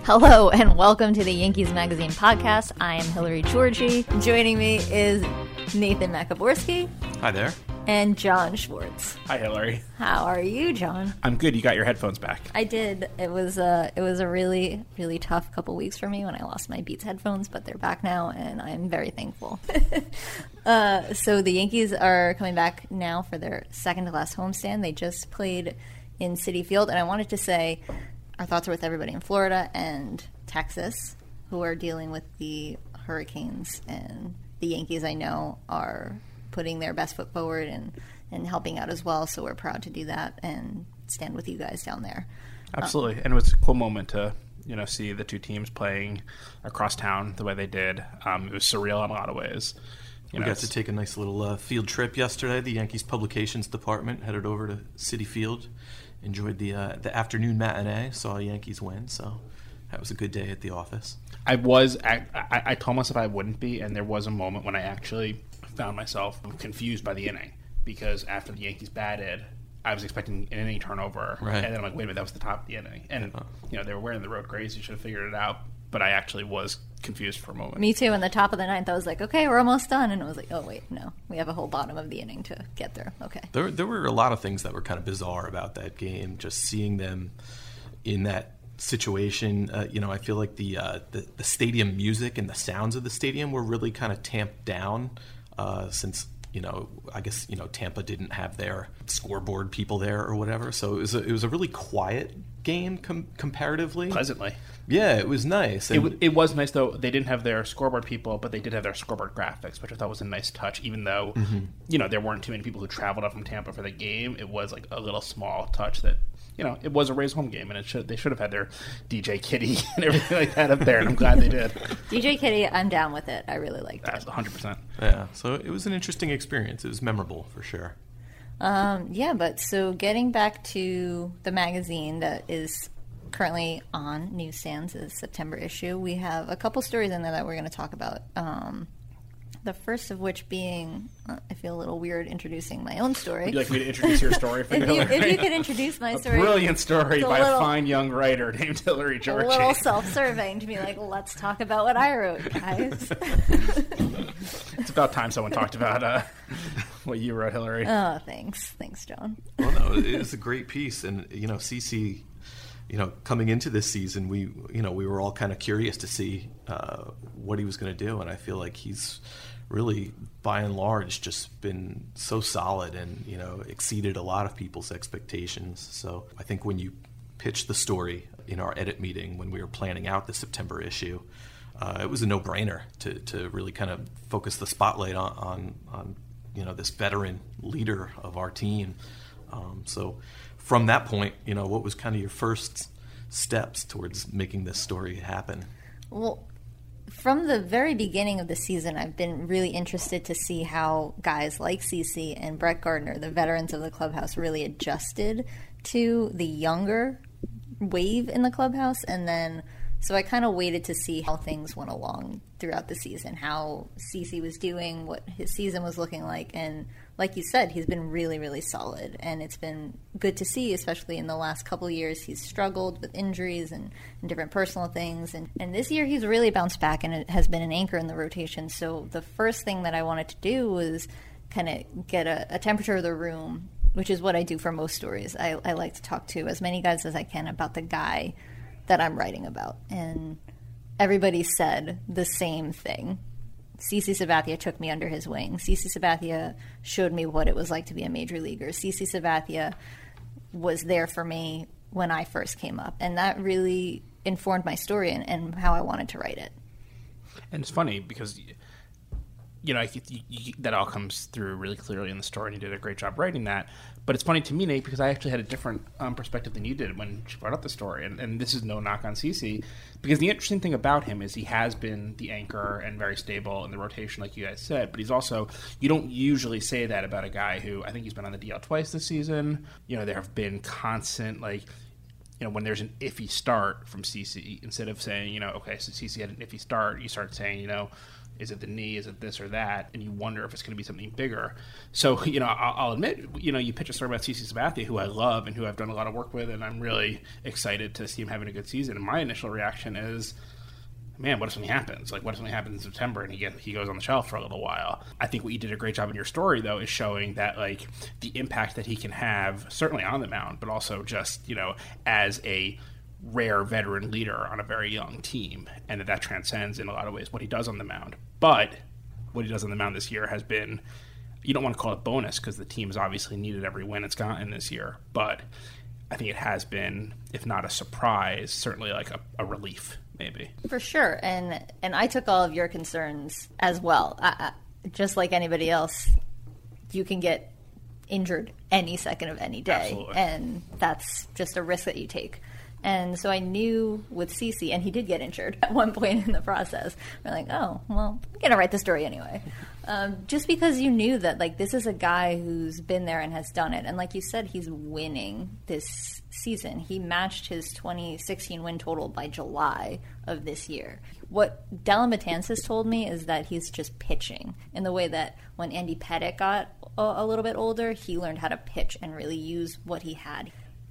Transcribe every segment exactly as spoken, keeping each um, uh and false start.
Hello and welcome to the Yankees Magazine podcast. I am Hillary Georgie. Joining me is Nathan Makaborski. Hi there. And John Schwartz. Hi, Hillary. How are you, John? I'm good. You got your headphones back. I did. It was a, it was a really, really tough couple weeks for me when I lost my Beats headphones, but they're back now, and I'm very thankful. uh, so the Yankees are coming back now for their second-to-last homestand. They just played in Citi Field, and I wanted to say our thoughts are with everybody in Florida and Texas who are dealing with the hurricanes, and the Yankees, I know, are putting their best foot forward and, and helping out as well, so we're proud to do that and stand with you guys down there. Absolutely. Um, and it was a cool moment to, you know, see the two teams playing across town the way they did. Um, it was surreal in a lot of ways. You we know, got to take a nice little uh, field trip yesterday. The Yankees Publications Department headed over to Citi Field, enjoyed the uh, the afternoon matinee, saw Yankees win, so that was a good day at the office. I was, I, I, I told myself I wouldn't be, and there was a moment when I actually found myself confused by the inning, because after the Yankees batted, I was expecting an inning turnover, right. And then I'm like, wait a minute, that was the top of the inning. And, oh. you know, they were wearing the road grays, you should have figured it out, but I actually was confused for a moment. Me too. In the top of the ninth, I was like, okay, we're almost done. And it was like, oh, wait, no. We have a whole bottom of the inning to get there. Okay. There, there were a lot of things that were kind of bizarre about that game, just seeing them in that situation. Uh, you know, I feel like the, uh, the the stadium music and the sounds of the stadium were really kind of tamped down uh, since, you know, I guess, you know, Tampa didn't have their scoreboard people there or whatever. So it was a, it was a really quiet game com- comparatively. Pleasantly. Yeah, it was nice. And it, w- it was nice, though. They didn't have their scoreboard people, but they did have their scoreboard graphics, which I thought was a nice touch, even though, mm-hmm. you know, there weren't too many people who traveled up from Tampa for the game. It was like a little small touch that, you know, it was a Rays home game, and it should they should have had their D J Kitty and everything like that up there, and I'm glad they did. D J Kitty, I'm down with it. I really liked That's it. one hundred percent. Yeah, so it was an interesting experience. It was memorable, for sure. Um, yeah, but so getting back to the magazine that is currently on newsstands, the September issue, we have a couple stories in there that we're going to talk about. Um, the first of which being, uh, I feel a little weird introducing my own story. Would you like me to introduce your story for if, you, Hillary? if you could introduce my story. A brilliant story by a, little, a fine young writer named Hillary Georgie. A little self-serving to be like, let's talk about what I wrote, guys. It's about time someone talked about uh, what you wrote, Hillary. Oh, thanks. Thanks, John. Well, no, it was a great piece. And, you know, CeCe, you know, coming into this season, we, you know, we were all kind of curious to see uh, what he was going to do. And I feel like he's really, by and large, just been so solid and, you know, exceeded a lot of people's expectations. So I think when you pitched the story in our edit meeting when we were planning out the September issue, uh, it was a no-brainer to, to really kind of focus the spotlight on, on, on you know, this veteran leader of our team. Um, so from that point, you know, what was kind of your first steps towards making this story happen? Well, from the very beginning of the season, I've been really interested to see how guys like CeCe and Brett Gardner, the veterans of the clubhouse, really adjusted to the younger wave in the clubhouse. And then, so I kind of waited to see how things went along throughout the season, how CeCe was doing, what his season was looking like. And like you said, he's been really, really solid. And it's been good to see, especially in the last couple of years. He's struggled with injuries and, and different personal things. And, and this year he's really bounced back and it has been an anchor in the rotation. So the first thing that I wanted to do was kind of get a, a temperature of the room, which is what I do for most stories. I, I like to talk to as many guys as I can about the guy that I'm writing about. And everybody said the same thing. CeCe Sabathia took me under his wing. CeCe Sabathia showed me what it was like to be a major leaguer. CeCe Sabathia was there for me when I first came up. And that really informed my story and, and how I wanted to write it. And it's funny because, you know, you, you, that all comes through really clearly in the story, and you did a great job writing that. But it's funny to me, Nate, because I actually had a different um, perspective than you did when she brought up the story. And, and this is no knock on CeCe, because the interesting thing about him is he has been the anchor and very stable in the rotation, like you guys said. But he's also, you don't usually say that about a guy who, I think he's been on the D L twice this season. You know, there have been constant, like, you know, when there's an iffy start from CeCe, instead of saying, you know, okay, so CeCe had an iffy start, you start saying, you know, Is it the knee? Is it this or that? And you wonder if it's going to be something bigger. So, you know, I'll, I'll admit, you know, you pitch a story about CeCe Sabathia, who I love and who I've done a lot of work with, and I'm really excited to see him having a good season. And my initial reaction is, man, what if something happens? Like, what if something happens in September and he get, he goes on the shelf for a little while? I think what you did a great job in your story, though, is showing that, like, the impact that he can have, certainly on the mound, but also just, you know, as a rare veteran leader on a very young team, and that that transcends in a lot of ways what he does on the mound. But what he does on the mound this year has been, you don't want to call it bonus because the team has obviously needed every win it's gotten this year, but I think it has been, if not a surprise, certainly like a, a relief, maybe. For sure, and and I took all of your concerns as well. I, I, just like anybody else, you can get injured any second of any day, Absolutely. And that's just a risk that you take. And so I knew with CeCe, and he did get injured at one point in the process. We're like, oh, well, I'm going to write the story anyway. Um, just because you knew that, like, this is a guy who's been there and has done it. And like you said, he's winning this season. He matched his twenty sixteen win total by July of this year. What Dellin Betances told me is that he's just pitching in the way that when Andy Pettitte got a, a little bit older, he learned how to pitch and really use what he had.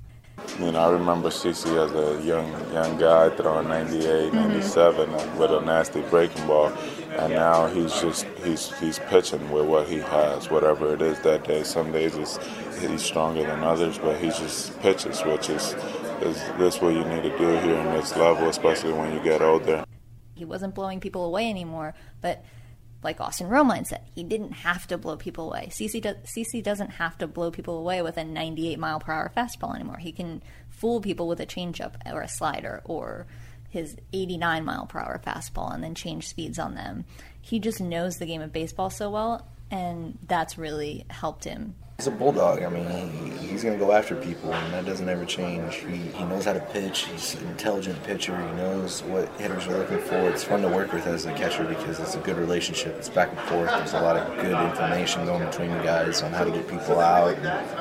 You know, I remember CeCe as a young young guy throwing ninety-eight, ninety-seven mm-hmm. with a nasty breaking ball, and now he's just he's he's pitching with what he has, whatever it is that day. Some days it's, he's stronger than others, but he just pitches, which is is this what you need to do here in this level, especially when you get older. He wasn't blowing people away anymore, but like Austin Romine said, he didn't have to blow people away. CeCe, do, CeCe doesn't have to blow people away with a ninety-eight mile per hour fastball anymore. He can fool people with a changeup or a slider or his eighty-nine mile per hour fastball and then change speeds on them. He just knows the game of baseball so well, and that's really helped him. He's a bulldog. I mean, he, he's going to go after people, and that doesn't ever change. He, he knows how to pitch. He's an intelligent pitcher. He knows what hitters are looking for. It's fun to work with as a catcher because it's a good relationship. It's back and forth. There's a lot of good information going between the guys on how to get people out.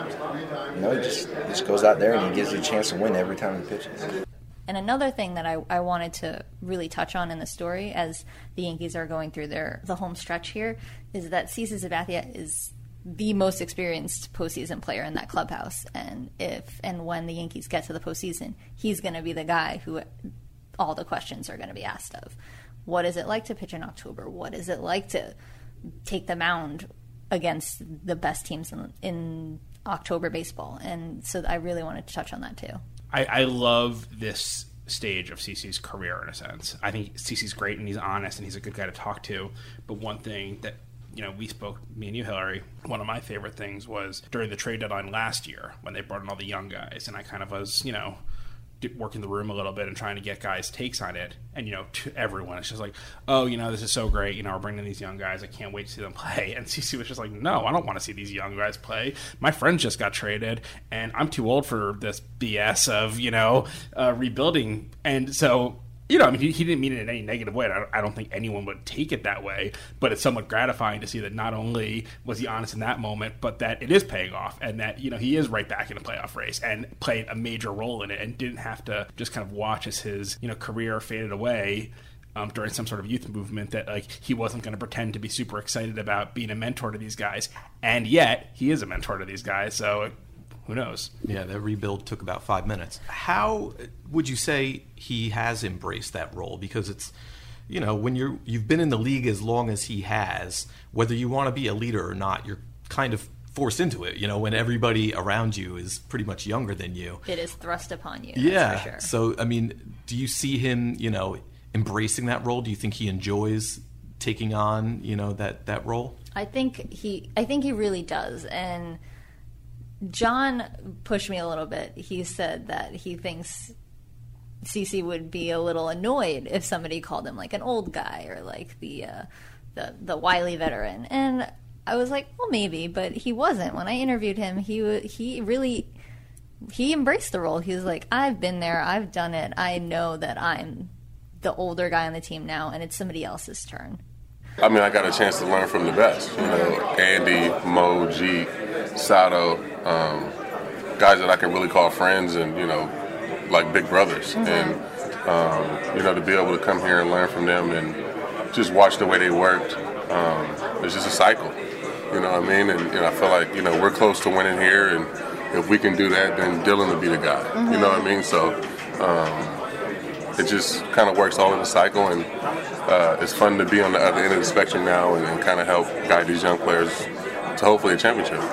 And, you know, he just, he just goes out there and he gives you a chance to win every time he pitches. And another thing that I, I wanted to really touch on in the story as the Yankees are going through their the home stretch here is that CeCe Sabathia is the most experienced postseason player in that clubhouse. And if and when the Yankees get to the postseason, he's going to be the guy who all the questions are going to be asked of. What is it like to pitch in October? What is it like to take the mound against the best teams in, in October baseball? And so I really wanted to touch on that too. I, I love this stage of CeCe's career in a sense. I think CeCe's great and he's honest and he's a good guy to talk to. But one thing that, you know, we spoke, me and you, Hillary, one of my favorite things was during the trade deadline last year when they brought in all the young guys. And I kind of was, you know, working the room a little bit and trying to get guys' takes on it. And, you know, to everyone, it's just like, oh, you know, this is so great. You know, we're bringing these young guys. I can't wait to see them play. And CeCe was just like, no, I don't want to see these young guys play. My friends just got traded, and I'm too old for this B S of, you know, uh, rebuilding. And so, you know, I mean, he, he didn't mean it in any negative way. I don't, I don't think anyone would take it that way. But it's somewhat gratifying to see that not only was he honest in that moment, but that it is paying off and that, you know, he is right back in a playoff race and played a major role in it and didn't have to just kind of watch as his, you know, career faded away um, during some sort of youth movement that, like, he wasn't going to pretend to be super excited about being a mentor to these guys. And yet he is a mentor to these guys. So who knows? Yeah, that rebuild took about five minutes. How would you say he has embraced that role? Because it's, you know, when you're you've been in the league as long as he has, whether you want to be a leader or not, you're kind of forced into it. You know, when everybody around you is pretty much younger than you, it is thrust upon you. Yeah. That's for sure. So, I mean, do you see him, you know, embracing that role? Do you think he enjoys taking on, you know, that that role? I think he. I think he really does, and John pushed me a little bit. He said that he thinks CeCe would be a little annoyed if somebody called him like an old guy or like the uh, the the wily veteran. And I was like, well, maybe, but he wasn't. When I interviewed him, he he really he embraced the role. He was like, I've been there, I've done it. I know that I'm the older guy on the team now, and it's somebody else's turn. I mean, I got a chance to learn from the best. You know, Andy, Mo, G, Sato, um, guys that I can really call friends and, you know, like big brothers. Mm-hmm. And, um, you know, to be able to come here and learn from them and just watch the way they worked. Um, it's just a cycle, you know what I mean? And you know, I feel like, you know, we're close to winning here, and if we can do that, then Dylan will be the guy, mm-hmm. you know what I mean? So um, it just kind of works all in a cycle, and uh, it's fun to be on the other end of the spectrum now and, and kind of help guide these young players to hopefully a championship.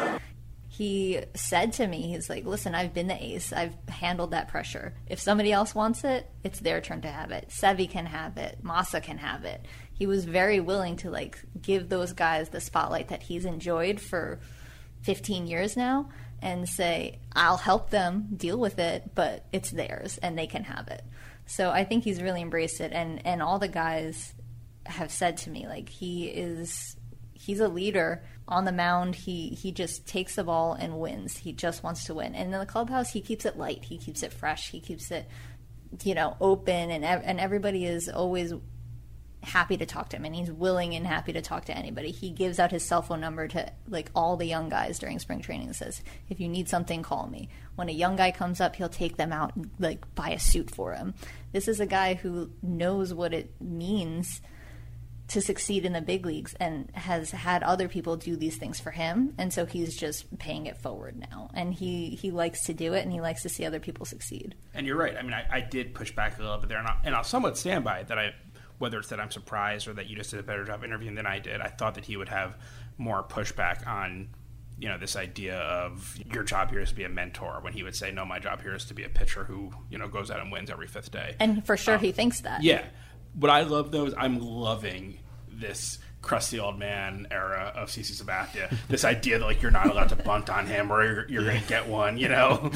He said to me, he's like, listen, I've been the ace. I've handled that pressure. If somebody else wants it, it's their turn to have it. Sevi can have it. Massa can have it. He was very willing to, like, give those guys the spotlight that he's enjoyed for fifteen years now and say, I'll help them deal with it, but it's theirs and they can have it. So I think he's really embraced it. And, and all the guys have said to me, like, he is... He's a leader on the mound. He he just takes the ball and wins. He just wants to win. And in the clubhouse, he keeps it light. He keeps it fresh. He keeps it, you know, open. And and everybody is always happy to talk to him. And he's willing and happy to talk to anybody. He gives out his cell phone number to, like, all the young guys during spring training and says, if you need something, call me. When a young guy comes up, he'll take them out and, like, buy a suit for him. This is a guy who knows what it means to succeed in the big leagues and has had other people do these things for him. And so he's just paying it forward now. And he, he likes to do it, and he likes to see other people succeed. And you're right. I mean, I, I did push back a little bit there, and I'll, and I'll somewhat stand by it, that I, whether it's that I'm surprised or that you just did a better job interviewing than I did, I thought that he would have more pushback on, you know, this idea of your job here is to be a mentor, when he would say, no, my job here is to be a pitcher who, you know, goes out and wins every fifth day. And for sure um, he thinks that. Yeah. What I love, though, is I'm loving this crusty old man era of CC Sabathia. This idea that, like, you're not allowed to bunt on him, or you're, you're going to get one, you know,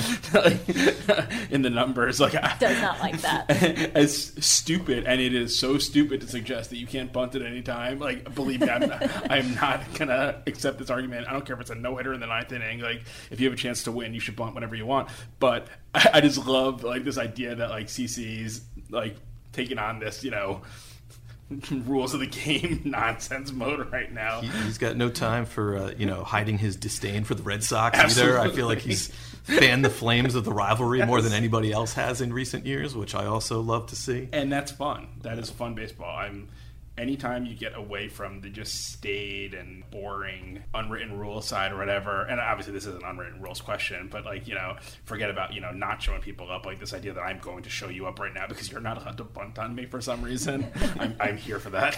in the numbers. Like, does not like that. As stupid, and it is so stupid to suggest that you can't bunt at any time. Like, believe me, I'm not, I'm not going to accept this argument. I don't care if it's a no-hitter in the ninth inning. Like, if you have a chance to win, you should bunt whenever you want. But I, I just love, like, this idea that, like, C C's, like, taking on this, you know, rules of the game nonsense mode right now. He, he's got no time for uh, you know, hiding his disdain for the Red Sox Absolutely. either. I feel like he's fanned the flames of the rivalry yes. more than anybody else has in recent years, which I also love to see. And that's fun. That is fun baseball. I'm anytime you get away from the just staid and boring unwritten rule side or whatever, and obviously this is an unwritten rules question, but, like, you know, forget about, you know, not showing people up, like this idea that I'm going to show you up right now because you're not allowed to bunt on me for some reason. I'm, I'm here for that.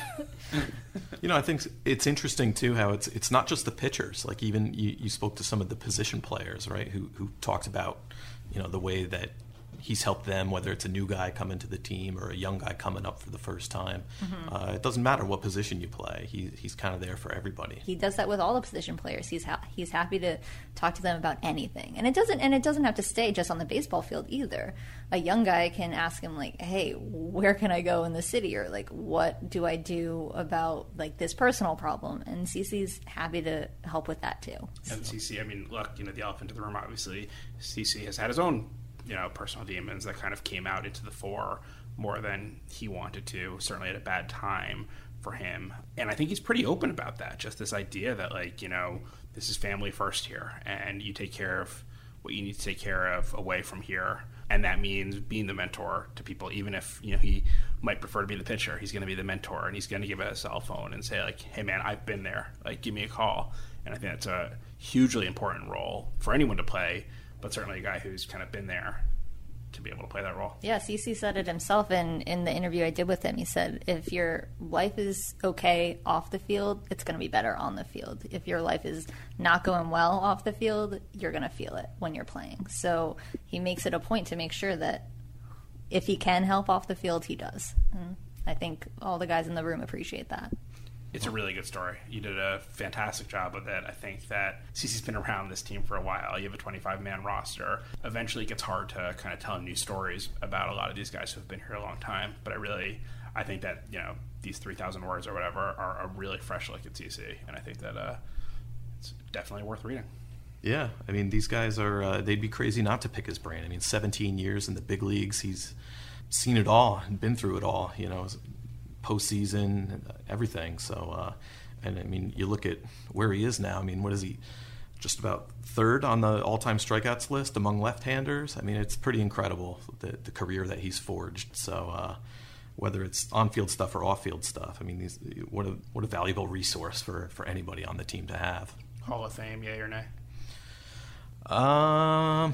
You know, I think it's interesting too how it's it's not just the pitchers. Like, even you, you spoke to some of the position players, right, who who talked about, you know, the way that he's helped them, whether it's a new guy coming to the team or a young guy coming up for the first time. Mm-hmm. Uh, it doesn't matter what position you play. He, he's kind of there for everybody. He does that with all the position players. He's ha- he's happy to talk to them about anything, and it doesn't and it doesn't have to stay just on the baseball field either. A young guy can ask him, like, "Hey, where can I go in the city?" or, like, "What do I do about, like, this personal problem?" And CeCe's happy to help with that too. And CeCe, I mean, look, you know, the elephant in the room. Obviously, CeCe has had his own, you know, personal demons that kind of came out into the fore more than he wanted to, certainly at a bad time for him. And I think he's pretty open about that, just this idea that, like, you know, this is family first here, and you take care of what you need to take care of away from here. And that means being the mentor to people, even if, you know, he might prefer to be the pitcher. He's going to be the mentor, and he's going to give it a cell phone and say, like, hey, man, I've been there. Like, give me a call. And I think that's a hugely important role for anyone to play, but certainly a guy who's kind of been there to be able to play that role. Yeah, CeCe said it himself in, in the interview I did with him. He said, if your life is okay off the field, it's going to be better on the field. If your life is not going well off the field, you're going to feel it when you're playing. So he makes it a point to make sure that if he can help off the field, he does. And I think all the guys in the room appreciate that. It's a really good story. You did a fantastic job with it. I think that CeCe's been around this team for a while. You have a twenty-five man roster. Eventually it gets hard to kind of tell new stories about a lot of these guys who have been here a long time. But I really, I think that, you know, these three thousand words or whatever are a really fresh look at CeCe. And I think that uh, it's definitely worth reading. Yeah, I mean, these guys are, uh, they'd be crazy not to pick his brain. I mean, seventeen years in the big leagues. He's seen it all and been through it all, you know, postseason, everything. So, uh, and I mean, you look at where he is now. I mean, what is he? Just about third on the all-time strikeouts list among left-handers. I mean, it's pretty incredible, the, the career that he's forged. So, uh, whether it's on-field stuff or off-field stuff. I mean, these, what a what a valuable resource for, for anybody on the team to have. Hall of Fame, yay or nay? Um,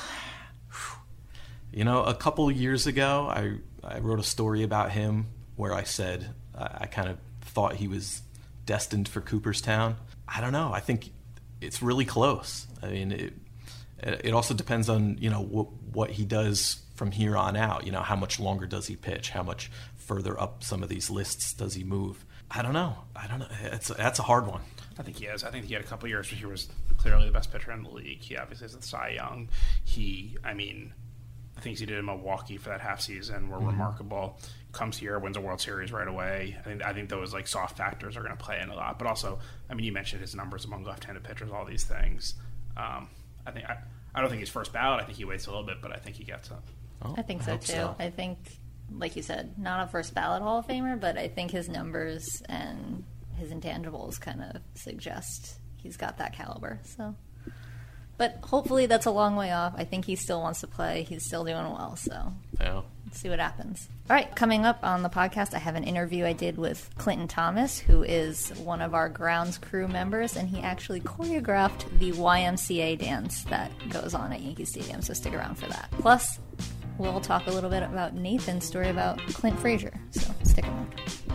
you know, a couple years ago, I I wrote a story about him where I said I, I kind of thought he was destined for Cooperstown. I don't know. I think it's really close. I mean, it it also depends on, you know, what what he does from here on out. You know, how much longer does he pitch? How much further up some of these lists does he move? I don't know. I don't know. It's that's a hard one. I think he is. I think he had a couple years where he was clearly the best pitcher in the league. He obviously is the Cy Young. He, I mean, the things he did in Milwaukee for that half season were mm-hmm. remarkable. Comes here, wins a World Series right away. I think I think those like soft factors are going to play in a lot. But also, I mean, you mentioned his numbers among left-handed pitchers, all these things. Um, I think I, I don't think he's first ballot. I think he waits a little bit, but I think he gets it. Oh, I think so I too. so. I think, like you said, not a first ballot Hall of Famer, but I think his numbers and his intangibles kind of suggest he's got that caliber. So, but hopefully that's a long way off. I think he still wants to play. He's still doing well. So yeah. Let's see what happens. All right, coming up on the podcast, I have an interview I did with Clinton Thomas, who is one of our grounds crew members, and he actually choreographed the Y M C A dance that goes on at Yankee Stadium, so stick around for that. Plus, we'll talk a little bit about Nathan's story about Clint Frazier, so stick around.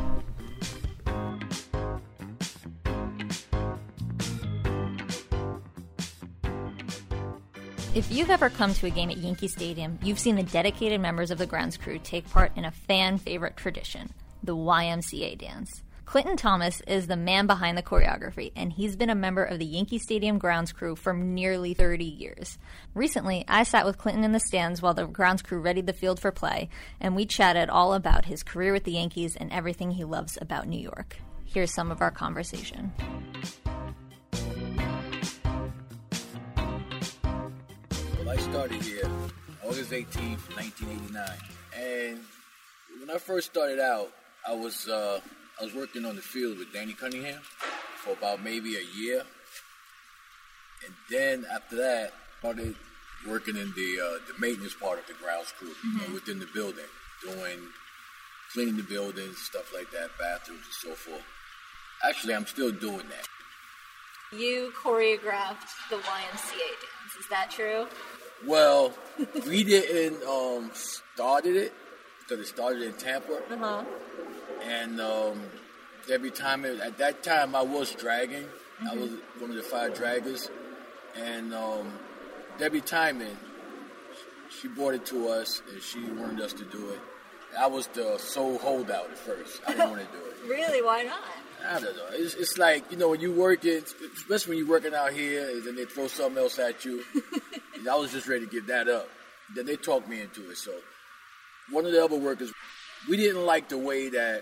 If you've ever come to a game at Yankee Stadium, you've seen the dedicated members of the grounds crew take part in a fan-favorite tradition, the Y M C A dance. Clinton Thomas is the man behind the choreography, and he's been a member of the Yankee Stadium grounds crew for nearly thirty years. Recently, I sat with Clinton in the stands while the grounds crew readied the field for play, and we chatted all about his career with the Yankees and everything he loves about New York. Here's some of our conversation. I started here August eighteenth, nineteen eighty-nine, and when I first started out, I was uh, I was working on the field with Danny Cunningham for about maybe a year, and then after that, I started working in the uh, the maintenance part of the grounds crew, mm-hmm. you know, within the building, doing cleaning the buildings, stuff like that, bathrooms and so forth. Actually, I'm still doing that. You choreographed the Y M C A dance, is that true? Well, we didn't um, started it because it started in Tampa, uh-huh. and um, every time it, at that time I was dragging. Mm-hmm. I was one of the five draggers, and um, Debbie Timon, she brought it to us, and she wanted us to do it. I was the sole holdout at first. I didn't want to do it. Really? Why not? I don't know. It's, it's like, you know, when you work it, especially when you're working out here, and then they throw something else at you. I was just ready to give that up. Then they talked me into it. So one of the other workers, we didn't like the way that,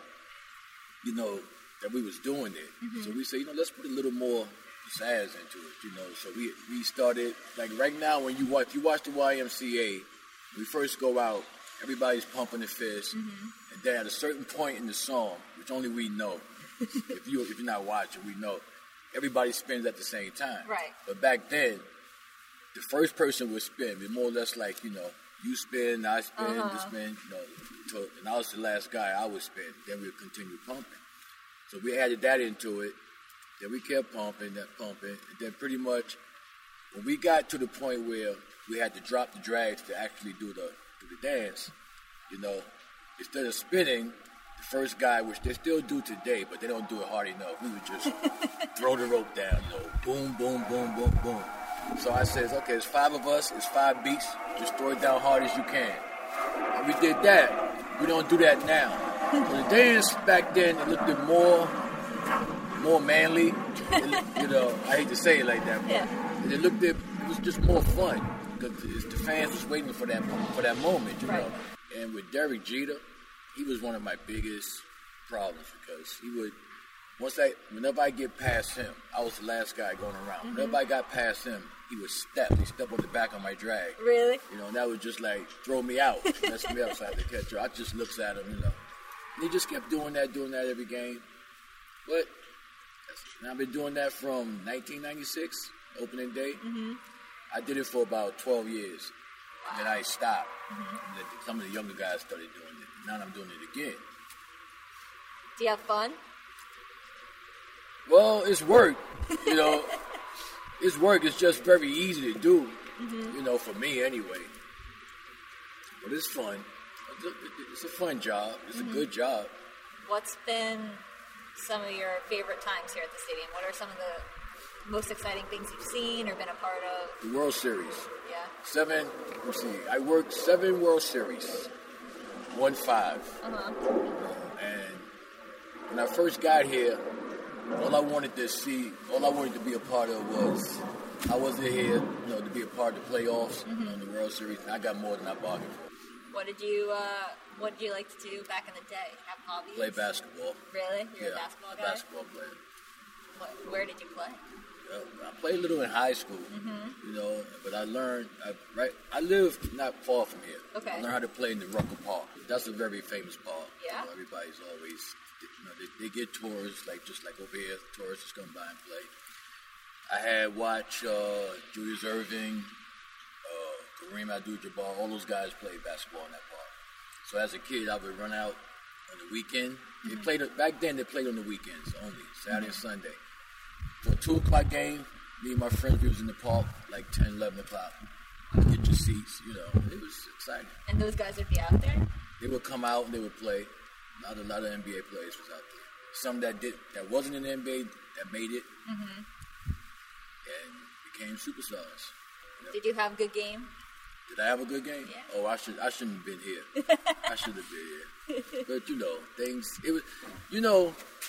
you know, that we was doing it. Mm-hmm. So we said, you know, let's put a little more pizzazz into it, you know. So we we started, like right now when you watch, you watch the Y M C A, when we first go out, everybody's pumping the fist. Mm-hmm. And then at a certain point in the song, which only we know, if, you, if you're not watching, we know, everybody spins at the same time. Right. But back then, the first person would spin, but more or less like, you know, you spin, I spin, uh-huh. you spin, you know, to, and I was the last guy, I would spin. Then we would continue pumping. So we added that into it. Then we kept pumping, that pumping. And then pretty much, when we got to the point where we had to drop the drags to actually do the, do the dance, you know, instead of spinning, the first guy, which they still do today, but they don't do it hard enough, we would just throw the rope down, you know, boom, boom, boom, boom, boom. So I says, okay, it's five of us, it's five beats, just throw it down hard as you can. And we did that. We don't do that now. So the dance back then, it looked more, more manly. It, you know, I hate to say it like that, but yeah. it looked, it was just more fun because the fans was waiting for that for that moment, you right. know. And with Derek Jeter, he was one of my biggest problems because he would. Once I, whenever I get past him, I was the last guy going around. Mm-hmm. Whenever I got past him, he would step. He'd step on the back of my drag. Really? You know, and that would just like throw me out, mess me up so I had to catch her. I just looks at him, you know. And he just kept doing that, doing that every game. But and I've been doing that from nineteen ninety-six, opening day. Mm-hmm. I did it for about twelve years. Wow. Then I stopped. Mm-hmm. And some of the younger guys started doing it. Now I'm doing it again. Do you have fun? Well, it's work. You know, it's work. It's just very easy to do. Mm-hmm. You know, for me anyway. But it's fun. It's a fun job. It's mm-hmm. a good job. What's been some of your favorite times here at the stadium? What are some of the most exciting things you've seen or been a part of? The World Series. Yeah. Seven, let's see, I worked seven World Series. Won five. Uh-huh. And when I first got here, all I wanted to see, all I wanted to be a part of was, I wasn't here, you know, to be a part of the playoffs, mm-hmm. you know, the World Series. And I got more than I bargained for. What did you uh, What did you like to do back in the day? Have hobbies? Play basketball. Really? You're yeah, a basketball guy? A basketball player. What, where did you play? Uh, I played a little in high school, mm-hmm. you know, but I learned. I, right, I lived not far from here. Okay. I learned how to play in the Rucker Park. That's a very famous park. Yeah. You know, everybody's always, you know, they, they get tourists like just like over here. Tourists just come by and play. I had watched uh, Julius Erving, uh, Kareem Abdul-Jabbar, all those guys played basketball in that park. So as a kid, I would run out on the weekend. Mm-hmm. They played back then. They played on the weekends only, Saturday mm-hmm. and Sunday. For a two o'clock game, me and my friends we was in the park like ten, eleven o'clock. Get your seats, you know. It was exciting. And those guys would be out there? They would come out and they would play. A lot, a lot of N B A players was out there. Some that did that wasn't in the N B A that made it mm-hmm. and became superstars. You know? Did you have a good game? Did I have a good game? Yeah. Oh, I should I shouldn't have been here. I should have been here. But you know, things it was you know,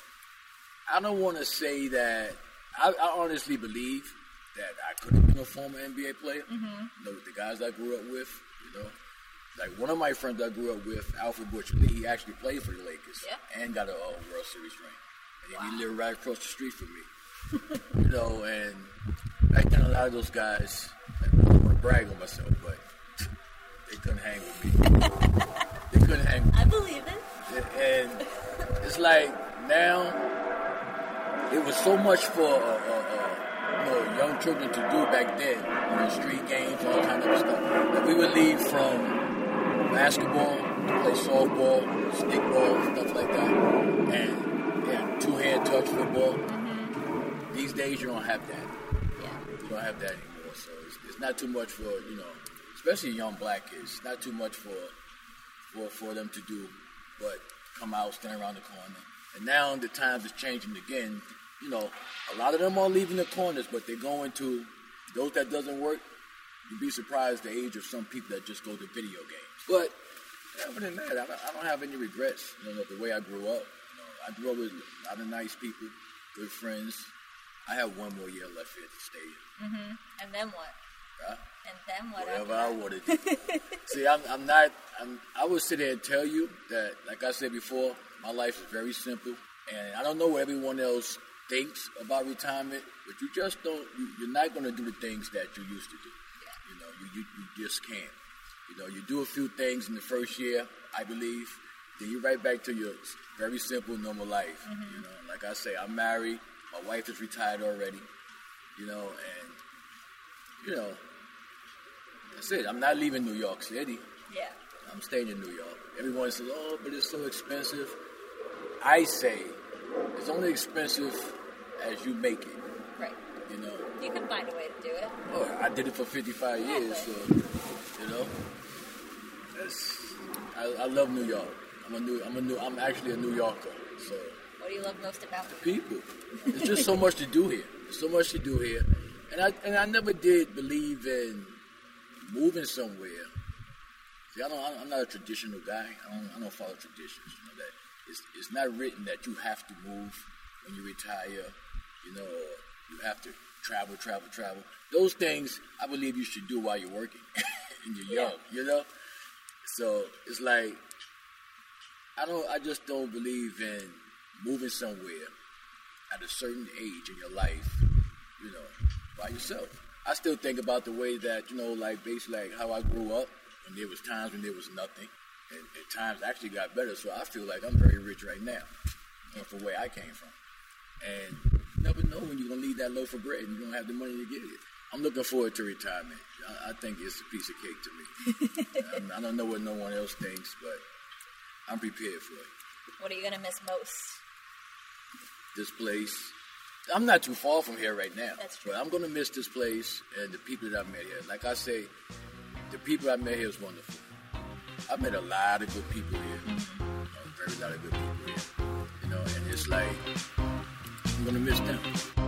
I don't want to say that I, I honestly believe that I could have been a former N B A player. Mm-hmm. You know, the guys I grew up with, you know. Like one of my friends I grew up with, Alfred Butcher Lee, he actually played for the Lakers yeah. and got a uh, World Series ring. And wow. he lived right across the street from me. You know, and back then a lot of those guys, I don't want to brag on myself, but they couldn't hang with me. They couldn't hang with me. I believe it. And it's like now, it was so much for uh, uh, uh, you know, young children to do back then. You know, street games, all kind of stuff. That we would leave from basketball, play softball, stickball, stuff like that, and yeah, two-hand touch football. Mm-hmm. These days, you don't have that. Yeah. You don't have that anymore. So it's, it's not too much for, you know, especially young black kids. It's not too much for for for them to do, but come out, stand around the corner. And now the times is changing again. You know, a lot of them are leaving the corners, but they're going to those that doesn't work. You'd be surprised the age of some people that just go to video games. But other than that, I don't, I don't have any regrets. You know, the way I grew up. You know, I grew up with a lot of nice people, good friends. I have one more year left here at the stadium. Mm-hmm. And then what? Huh? And then what? Whatever I wanted to do. See, I'm, I'm not. I'm, I would sit there and tell you that, like I said before, my life is very simple, and I don't know what everyone else thinks about retirement, but you just don't. You, you're not going to do the things that you used to do. You know, you, you, you just can't. You know, you do a few things in the first year, I believe, then you're right back to your very simple, normal life. Mm-hmm. You know, like I say, I'm married. My wife is retired already. You know, and, you know, that's it. I'm not leaving New York City. Yeah. I'm staying in New York. Everyone says, oh, but it's so expensive. I say, it's only expensive as you make it. Right. You know. You can find a way to do it. Oh, I did it for fifty-five years, so, you know. That's, I, I love New York. I'm a new, I'm a new, I'm actually a New Yorker, so. What do you love most about the people? There's just so much to do here. There's so much to do here. And I, and I never did believe in moving somewhere. See, I don't, I'm not a traditional guy. I don't, I don't follow traditions. You know, that it's, it's not written that you have to move when you retire, you know, or you have to travel, travel, travel. Those things I believe you should do while you're working and you're young, yeah. You know? So it's like, I don't, I just don't believe in moving somewhere at a certain age in your life, you know, by yourself. I still think about the way that, you know, like basically like how I grew up, and there was times when there was nothing, and, and times actually got better, so I feel like I'm very rich right now, you know, from where I came from. And you never know when you're going to leave that loaf of bread and you don't have the money to get it. I'm looking forward to retirement. I, I think it's a piece of cake to me. I, I don't know what no one else thinks, but I'm prepared for it. What are you going to miss most? This place. I'm not too far from here right now. That's true. But I'm going to miss this place and the people that I met here. Like I say, the people I met here is wonderful. I met a lot of good people here. Mm-hmm. You know, very lot of good people here. You know, and it's like, I'm going to miss them.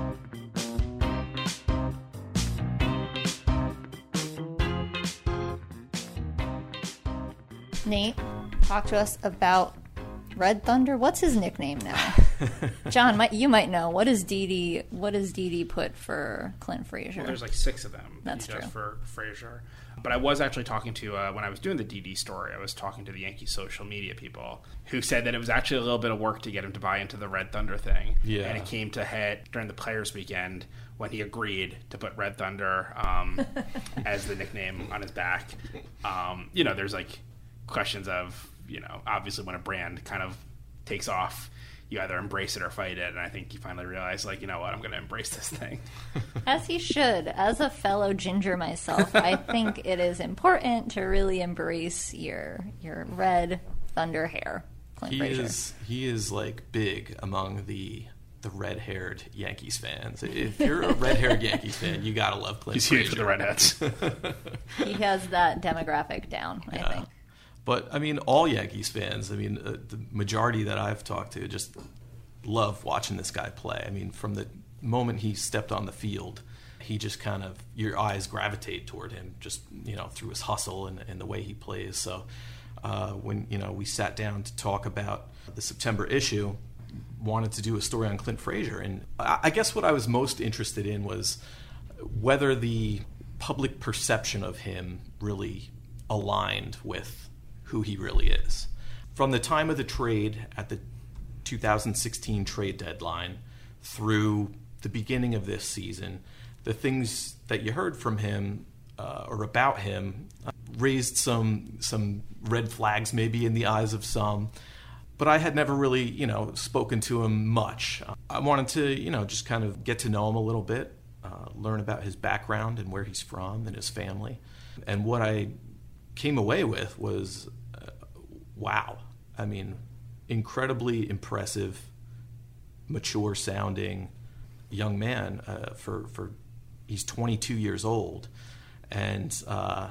Nate, talk to us about Red Thunder. What's his nickname now? John, might, you might know. What is Didi? What does Didi put for Clint Frazier? Well, there's like six of them. That's he true. Does for Frazier. But I was actually talking to, uh, when I was doing the Didi story, I was talking to the Yankees social media people who said that it was actually a little bit of work to get him to buy into the Red Thunder thing. Yeah. And it came to head during the Players Weekend when he agreed to put Red Thunder um, as the nickname on his back. Um, you know, there's like questions of, you know, obviously when a brand kind of takes off, you either embrace it or fight it. And I think he finally realized, like, you know what, I'm going to embrace this thing. As he should. As a fellow ginger myself, I think it is important to really embrace your your Red Thunder hair, Clint He Frazier. is he is like big among the the red-haired Yankees fans. If you're a red-haired Yankees fan, you gotta love Clint He's Frazier. huge for the redheads. He has that demographic down, I Yeah. think. But, I mean, all Yankees fans, I mean, uh, the majority that I've talked to just love watching this guy play. I mean, from the moment he stepped on the field, he just kind of, your eyes gravitate toward him just, you know, through his hustle and, and the way he plays. So uh, when, you know, we sat down to talk about the September issue, wanted to do a story on Clint Frazier. And I, I guess what I was most interested in was whether the public perception of him really aligned with who he really is. From the time of the trade at the two thousand sixteen trade deadline through the beginning of this season, the things that you heard from him uh, or about him uh, raised some some red flags maybe in the eyes of some. But I had never really, you know, spoken to him much. I wanted to, you know, just kind of get to know him a little bit, uh, learn about his background and where he's from and his family. And what I came away with was, uh, wow. I mean, incredibly impressive, mature sounding young man uh, for, for, he's twenty-two years old. And uh,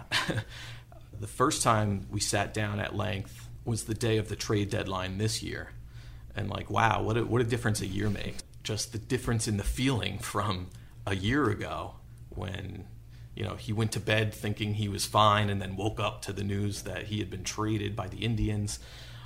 the first time we sat down at length was the day of the trade deadline this year. And like, wow, what a, what a difference a year makes. Just the difference in the feeling from a year ago when, you know, he went to bed thinking he was fine and then woke up to the news that he had been traded by the Indians,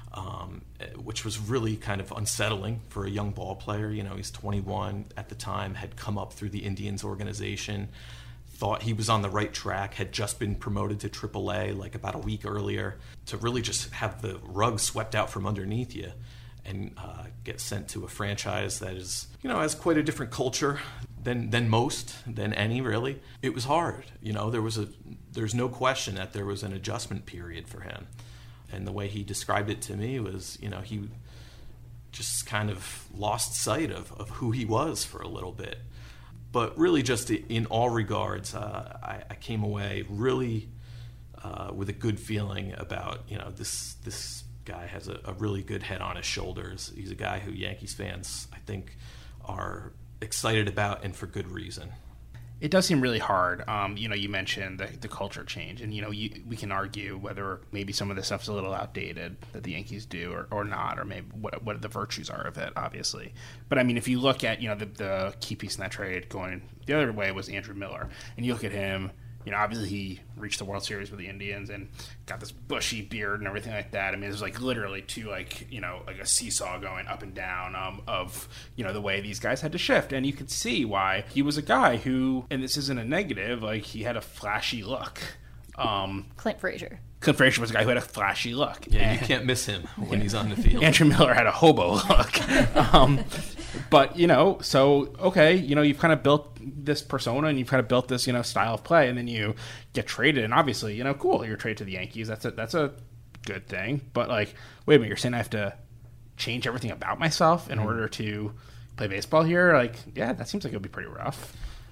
um, which was really kind of unsettling for a young ball player. You know, he's twenty-one at the time, had come up through the Indians organization, thought he was on the right track, had just been promoted to triple A like about a week earlier, to really just have the rug swept out from underneath you and uh, get sent to a franchise that is, you know, has quite a different culture than than most, than any, really. It was hard. You know, there was a there's no question that there was an adjustment period for him. And the way he described it to me was, you know, he just kind of lost sight of, of who he was for a little bit. But really just in all regards, uh, I, I came away really uh, with a good feeling about, you know, this this guy has a, a really good head on his shoulders. He's a guy who Yankees fans, I think, are excited about, and for good reason. It does seem really hard. Um, you know, you mentioned the, the culture change, and, you know, you, we can argue whether maybe some of the stuff's a little outdated that the Yankees do or, or not, or maybe what what the virtues are of it, obviously. But, I mean, if you look at, you know, the, the key piece in that trade going the other way was Andrew Miller, and you look at him, you know, obviously he reached the World Series with the Indians and got this bushy beard and everything like that. I mean, there's like literally two, like, you know, like a seesaw going up and down um, of, you know, the way these guys had to shift. And you could see why he was a guy who, and this isn't a negative, like he had a flashy look. Um, Clint Frazier. Clint Frazier was a guy who had a flashy look. Yeah, and you can't miss him when he's on the field. Andrew Miller had a hobo look. um, but, you know, so, okay, you know, you've kind of built this persona and you've kind of built this, you know, style of play, and then you get traded, and obviously, you know, cool, you're traded to the Yankees. That's a, that's a good thing. But, like, wait a minute, you're saying I have to change everything about myself in mm-hmm. order to play baseball here? Like, yeah, that seems like it would be pretty rough.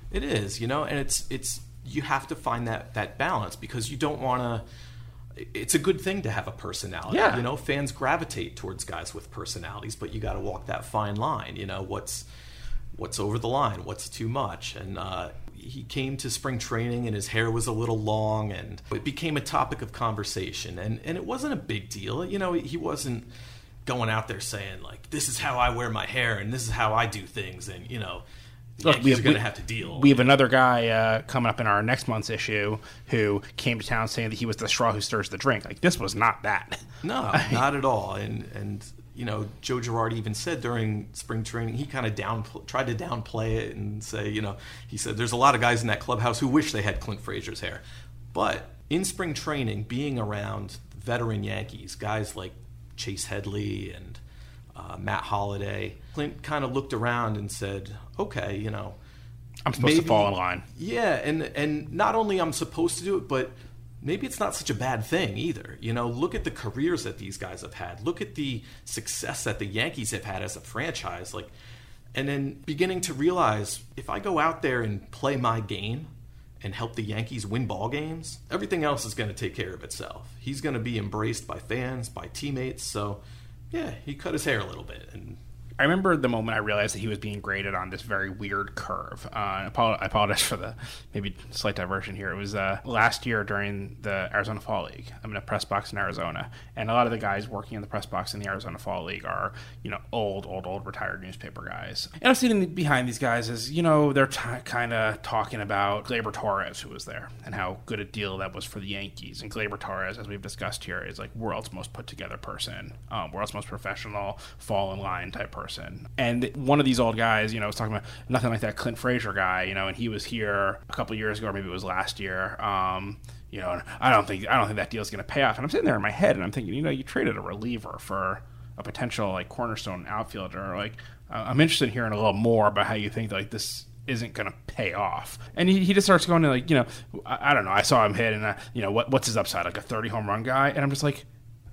It is, you know, and it's it's you have to find that that balance because you don't want to. It's a good thing to have a personality. Yeah. You know, fans gravitate towards guys with personalities, but you got to walk that fine line. You know, what's what's over the line, what's too much. And uh, he came to spring training and his hair was a little long, and it became a topic of conversation. And and it wasn't a big deal. You know, he wasn't going out there saying like, "This is how I wear my hair and this is how I do things," and you know. Look, we are have, going we, to have to deal. We have another guy uh, coming up in our next month's issue who came to town saying that he was the straw who stirs the drink. Like, this was not that. No, not at all. And, and you know, Joe Girardi even said during spring training, he kind of down tried to downplay it and say, you know, he said there's a lot of guys in that clubhouse who wish they had Clint Frazier's hair. But in spring training, being around veteran Yankees, guys like Chase Headley and Uh, Matt Holliday, Clint kind of looked around and said, okay, you know, I'm supposed maybe, to fall in line. Yeah, and and not only I'm supposed to do it, but maybe it's not such a bad thing either. You know, look at the careers that these guys have had. Look at the success that the Yankees have had as a franchise. Like, and then beginning to realize if I go out there and play my game and help the Yankees win ball games, everything else is going to take care of itself. He's going to be embraced by fans, by teammates, so... Yeah, he cut his hair a little bit. And I remember the moment I realized that he was being graded on this very weird curve. Uh, I apologize for the maybe slight diversion here. It was uh, last year during the Arizona Fall League. I'm in a press box in Arizona, and a lot of the guys working in the press box in the Arizona Fall League are, you know, old, old, old retired newspaper guys. And I'm sitting behind these guys as, you know, they're t- kind of talking about Gleyber Torres, who was there, and how good a deal that was for the Yankees. And Gleyber Torres, as we've discussed here, is like world's most put together person, um, world's most professional, fall in line type person. And one of these old guys, you know, was talking about nothing like that Clint Frazier guy, you know, and he was here a couple of years ago, or maybe it was last year. Um, you know, and I don't think I don't think that deal's going to pay off. And I'm sitting there in my head, and I'm thinking, you know, you traded a reliever for a potential like cornerstone outfielder. Like, uh, I'm interested in hearing a little more about how you think like this isn't going to pay off. And he, he just starts going to like, you know, I, I don't know. I saw him hit, and uh, you know, what what's his upside? Like a thirty home run guy, and I'm just like.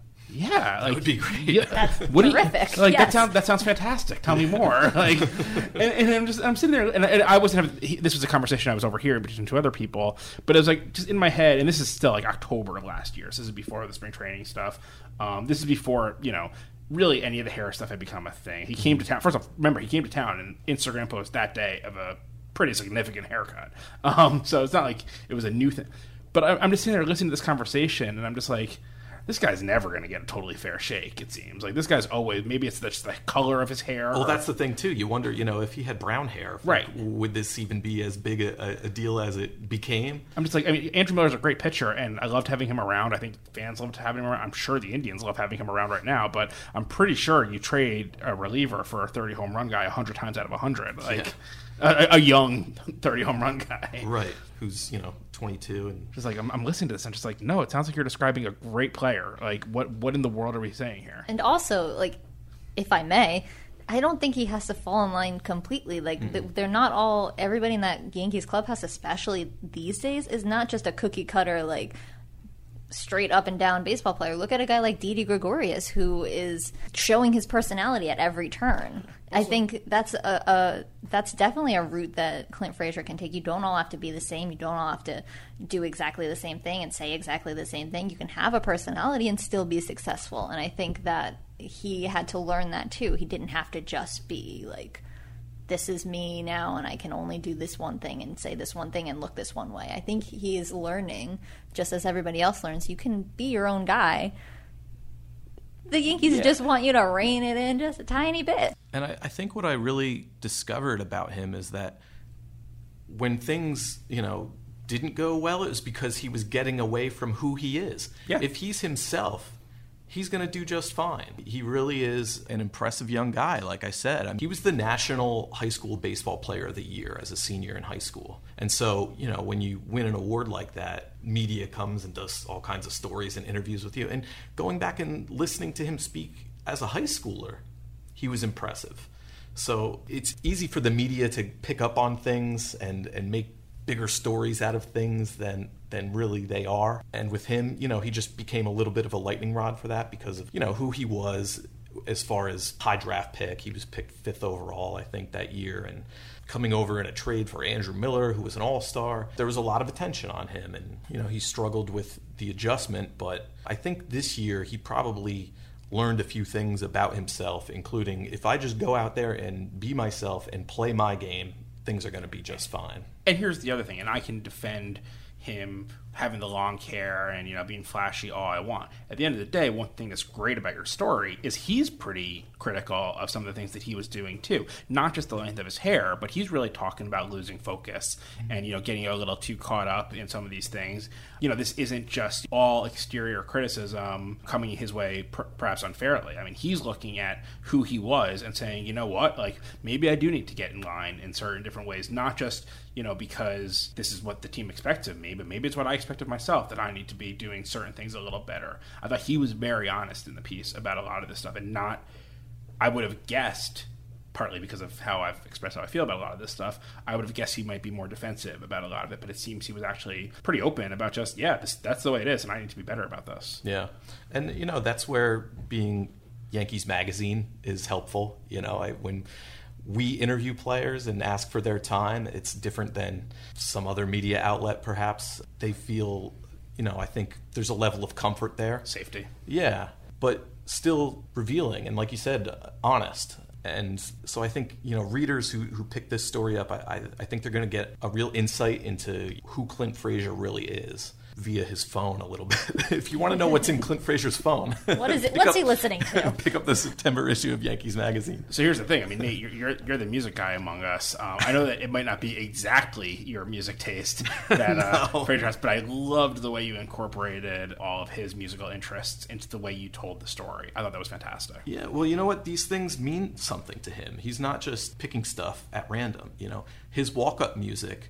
Yeah, like, that would be great. Yeah, That's what terrific. You, like yes. that sounds that sounds fantastic. Tell me more. Like, and, and I'm just I'm sitting there, and, and I wasn't having. He, this was a conversation I was overhearing between two other people, but it was like just in my head. And this is still like October of last year. So this is before the spring training stuff. Um, this is before you know really any of the hair stuff had become a thing. He came to town. First off, remember he came to town and Instagram post that day of a pretty significant haircut. Um, so it's not like it was a new thing. But I, I'm just sitting there listening to this conversation, and I'm just like. This guy's never going to get a totally fair shake, it seems. Like, this guy's always... Maybe it's just the color of his hair. Well, or, that's the thing, too. You wonder, you know, if he had brown hair, right. like, would this even be as big a, a deal as it became? I'm just like... I mean, Andrew Miller's a great pitcher, and I loved having him around. I think fans loved having him around. I'm sure the Indians love having him around right now, but I'm pretty sure you trade a reliever for a thirty home run guy one hundred times out of one hundred. Like, yeah. a, a young thirty home run guy. Right. Who's, you know... twenty-two and just like I'm, I'm listening to this. I'm just like, no, it sounds like you're describing a great player. Like, what what in the world are we saying here? And also, like, if I may, I don't think he has to fall in line completely. Like, mm-hmm. they're not all. Everybody in that Yankees clubhouse, especially these days, is not just a cookie cutter like straight up and down baseball player. Look at a guy like Didi Gregorius, who is showing his personality at every turn. I think that's a, a that's definitely a route that Clint Frazier can take. You don't all have to be the same. You don't all have to do exactly the same thing and say exactly the same thing. You can have a personality and still be successful. And I think that he had to learn that too. He didn't have to just be like, this is me now and I can only do this one thing and say this one thing and look this one way. I think he is learning, just as everybody else learns, you can be your own guy. The Yankees yeah. just want you to rein it in just a tiny bit. And I, I think what I really discovered about him is that when things, you know, didn't go well, it was because he was getting away from who he is. Yeah. If he's himself, he's going to do just fine. He really is an impressive young guy, like I said. I mean, he was the National High School Baseball Player of the Year as a senior in high school. And so, you know, when you win an award like that, media comes and does all kinds of stories and interviews with you. And going back and listening to him speak as a high schooler, he was impressive. So it's easy for the media to pick up on things and, and make bigger stories out of things than than really they are. And with him, you know, he just became a little bit of a lightning rod for that because of, you know, who he was, as far as high draft pick. He was picked fifth overall, I think, that year, and coming over in a trade for Andrew Miller, who was an all-star. There was a lot of attention on him, and you know he struggled with the adjustment, but I think this year he probably learned a few things about himself, including if I just go out there and be myself and play my game, things are going to be just fine. And here's the other thing, and I can defend him having the long hair and, you know, being flashy all I want. At the end of the day, one thing that's great about your story is he's pretty critical of some of the things that he was doing too. Not just the length of his hair, but he's really talking about losing focus and, you know, getting a little too caught up in some of these things. You know, this isn't just all exterior criticism coming his way per- perhaps unfairly. I mean, he's looking at who he was and saying, you know what, like, maybe I do need to get in line in certain different ways, not just, you know, because this is what the team expects of me, but maybe it's what I expect of myself, that I need to be doing certain things a little better. I thought he was very honest in the piece about a lot of this stuff, and not, I would have guessed, partly because of how I've expressed how I feel about a lot of this stuff, I would have guessed he might be more defensive about a lot of it, but it seems he was actually pretty open about just, yeah, this, that's the way it is, and I need to be better about this. Yeah. And, you know, that's where being Yankees Magazine is helpful. You know, I, when we interview players and ask for their time, it's different than some other media outlet, perhaps. They feel, you know, I think there's a level of comfort there. Safety. Yeah, but still revealing and, like you said, honest. And so I think, you know, readers who, who pick this story up, I, I, I think they're going to get a real insight into who Clint Frazier really is via his phone a little bit. If you want to know what's in Clint Frazier's phone, what is it? What's up, he listening to? Pick up the September issue of Yankees Magazine. So here's the thing. I mean, Nate, you're you're, you're the music guy among us. Um, I know that it might not be exactly your music taste that uh, No. Frazier has, but I loved the way you incorporated all of his musical interests into the way you told the story. I thought that was fantastic. Yeah, well, you know what? These things mean something to him. He's not just picking stuff at random. You know, his walk-up music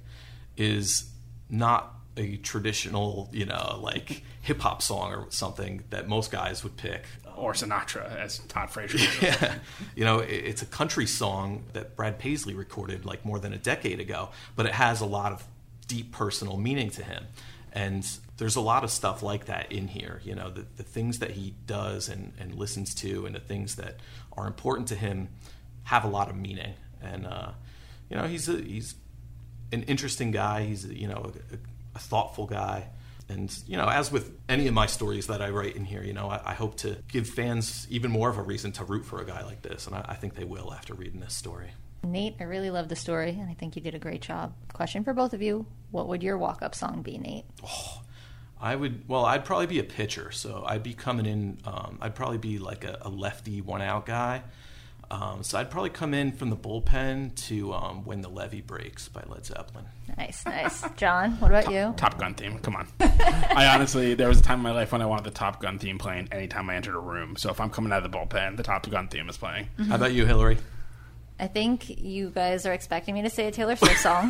is not a traditional, you know, like hip-hop song or something that most guys would pick. Or Sinatra, as Todd Frazier. Yeah. You know, it's a country song that Brad Paisley recorded like more than a decade ago, but it has a lot of deep personal meaning to him. And there's a lot of stuff like that in here. You know, the, the things that he does and, and listens to and the things that are important to him have a lot of meaning. And, uh, you know, he's a, he's an interesting guy. He's, you know, a, a thoughtful guy. And, you know, as with any of my stories that I write in here, you know, I, I hope to give fans even more of a reason to root for a guy like this. And I, I think they will after reading this story. Nate, I really love the story, and I think you did a great job. Question for both of you. What would your walk-up song be, Nate? Oh, I would, well, I'd probably be a pitcher. So I'd be coming in, um, I'd probably be like a, a lefty one-out guy. Um, so I'd probably come in from the bullpen to um, When the Levee Breaks by Led Zeppelin. Nice, nice. John, what about Top, you? Top Gun theme. Come on. I honestly, there was a time in my life when I wanted the Top Gun theme playing anytime I entered a room. So if I'm coming out of the bullpen, the Top Gun theme is playing. Mm-hmm. How about you, Hillary? I think you guys are expecting me to say a Taylor Swift song.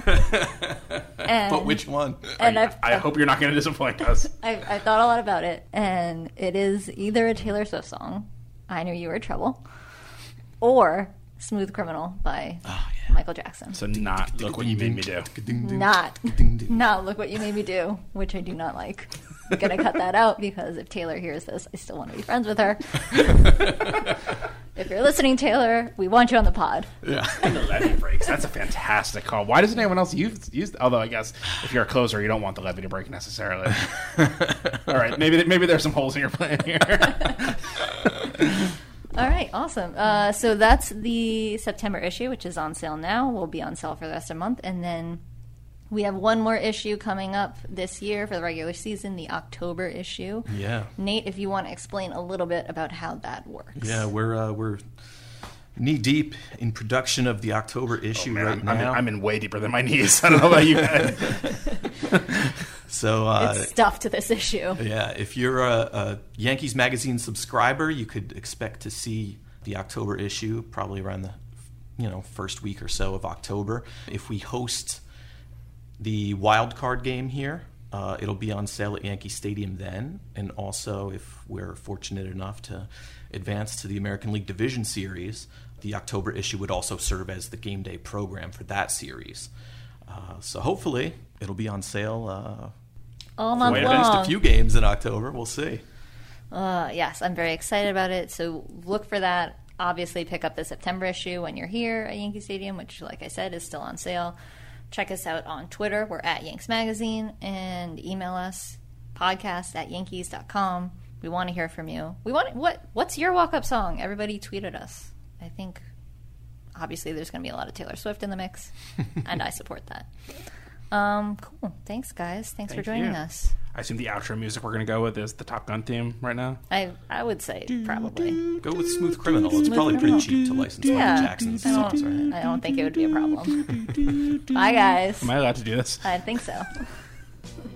and, But which one? And I, I've, I hope you're not going to disappoint us. I, I thought a lot about it, and it is either a Taylor Swift song, I Knew You Were Trouble, or Smooth Criminal by Oh, yeah. Michael Jackson. So not Look What You Made Me Do. Not, not Look What You Made Me Do, which I do not like. I'm going to cut that out because if Taylor hears this, I still want to be friends with her. If you're listening, Taylor, we want you on the pod. Yeah. And the levee breaks. That's a fantastic call. Why doesn't anyone else use, use although I guess if you're a closer, you don't want the levee to break necessarily. All right, maybe maybe there's some holes in your plan here. All right, awesome. Uh, so that's the September issue, which is on sale now. Will be on sale for the rest of the month. And then we have one more issue coming up this year for the regular season, the October issue. Yeah. Nate, if you want to explain a little bit about how that works. Yeah, we're uh, we're knee deep in production of the October issue Oh, man, right I'm, now. I'm, in, I'm in way deeper than my knees. I don't know about you guys. So uh, It's stuff to this issue. yeah, if you're a, a Yankees Magazine subscriber, you could expect to see the October issue probably around the you know first week or so of October. If we host the wild card game here, uh, it'll be on sale at Yankee Stadium then. And also, if we're fortunate enough to advance to the American League Division Series, the October issue would also serve as the game day program for that series. Uh, so hopefully, it'll be on sale. Uh, All month for at least long. a few games in October. We'll see. Uh, yes, I'm very excited about it. So look for that. Obviously, pick up the September issue when you're here at Yankee Stadium, which, like I said, is still on sale. Check us out on Twitter. We're at Yanks Magazine. And email us, podcast at yankees dot com. We want to hear from you. We want what? What's your walk-up song? Everybody tweeted us. I think, obviously, there's going to be a lot of Taylor Swift in the mix, and I support that. Um, cool. Thanks, guys. Thanks Thank for joining you. us. I assume the outro music we're going to go with is the Top Gun theme right now. I I would say probably. Go with Smooth Criminal. It's Smooth probably Criminal. pretty cheap to license Yeah. Michael Jackson's I don't, songs, right? I don't think it would be a problem. Bye, guys. Am I allowed to do this? I think so.